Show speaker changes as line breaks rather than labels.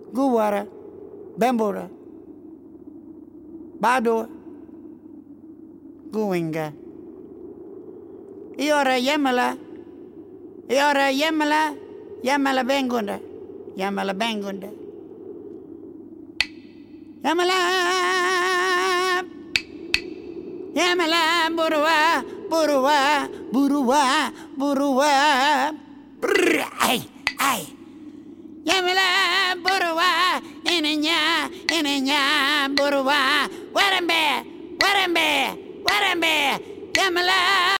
Guwara, Bembora, Bado, Guinga. Iora Yamala, Yamala Bengunda, Yamala Bengunda. Yamala, Burua. Ay. Yamala, Burua, Inenya, Burua. Warambe, Yamala.